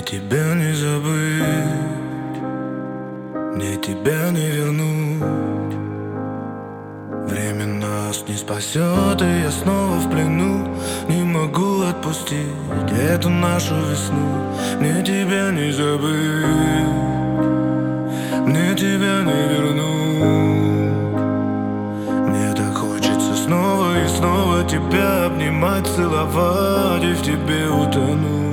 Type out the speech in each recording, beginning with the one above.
тебя не забыть, мне тебя не вернуть. Время нас не спасет, и я снова в плену. Не могу отпустить эту нашу весну. Мне тебя не забыть, мне тебя не вернуть. Мне так хочется снова и снова тебя обнимать, целовать и в тебе утонуть.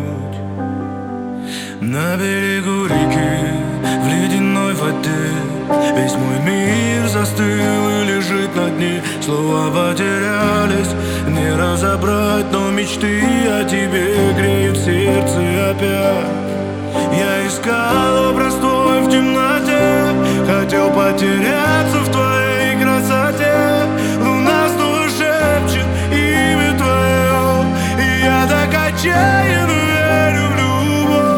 На берегу реки, в ледяной воде, весь мой мир застыл и лежит на дне. Слова потерялись, не разобрать, но мечты о тебе греют сердце опять. Я искал образ твой в темноте, хотел потеряться в твоей красоте. Луна снова шепчет имя твое, и я так отчаянно верю в любовь.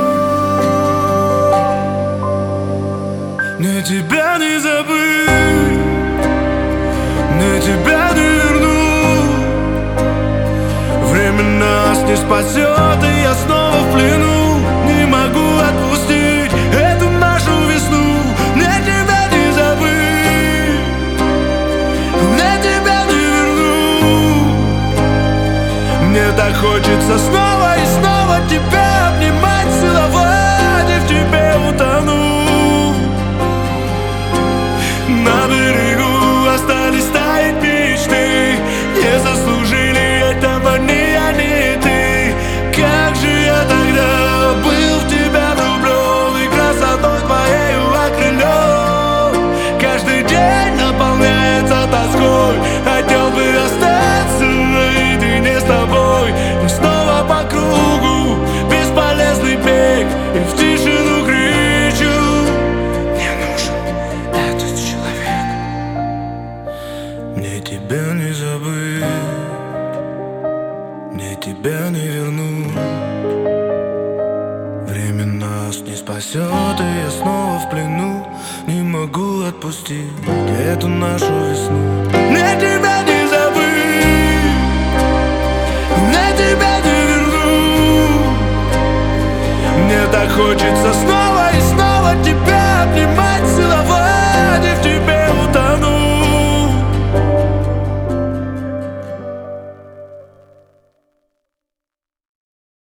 Мне тебя не забыть, мне тебя не вернуть. Время нас не спасет, и я снова в плену. Не могу отпустить эту нашу весну. Мне тебя не забыть, мне тебя не вернуть. Мне так хочется снова и снова тебя обнимать, целовать и в тебе утонуть. На берегу остались таять мечты, не заслужили этого ни я, ни ты. Как же я тогда был в тебя влюблен и красотой твоею окрылен. Каждый день наполняется тоской, хотел бы остаться наедине с тобой. Но снова по кругу бесполезный бег, и в тишину кричу: мне нужен этот человек. Мне тебя не забыть, мне тебя не вернуть. Время нас не спасет, и я снова в плену. Не могу отпустить эту нашу весну. Мне тебя не забыть, мне тебя не вернуть. Мне так хочется снова и снова тебя обнимать, целовать и в тебе